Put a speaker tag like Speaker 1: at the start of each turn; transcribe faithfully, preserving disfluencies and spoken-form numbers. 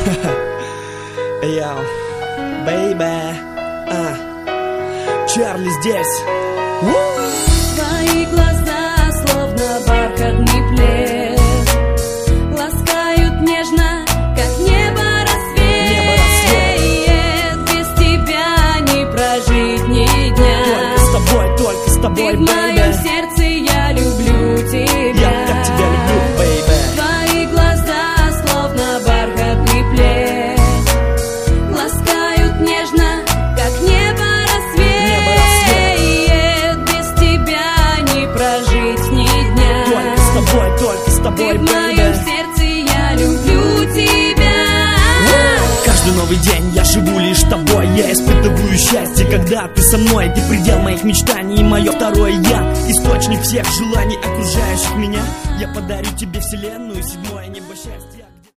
Speaker 1: Йоу, бэйбэ, а, Чарли здесь.
Speaker 2: Твои глаза словно бархатный плед, ласкают нежно, как небо рассвет.
Speaker 1: Небо рассвет.
Speaker 2: Без тебя не прожить ни дня.
Speaker 1: Только с тобой, только с тобой,
Speaker 2: Ты в моем
Speaker 1: бэйбэ.
Speaker 2: сердце, я люблю тебя.
Speaker 1: Я так тебя люблю, бэйбэ.
Speaker 2: Твои глаза словно бархатный плед, ласкают нежно, как небо рассвет.
Speaker 1: Небо рассвет.
Speaker 2: Без тебя не прожить ни дня.
Speaker 1: Только с тобой, только с тобой,
Speaker 2: Ты в моем
Speaker 1: бэйбэ.
Speaker 2: сердце, я люблю тебя.
Speaker 1: Каждый новый день я живу лишь тобой. Я испытываю счастье, когда ты со мной. Ты предел моих мечтаний, мое второе я. Источник всех желаний, окружающих меня. Я подарю тебе вселенную, седьмое небо счастья.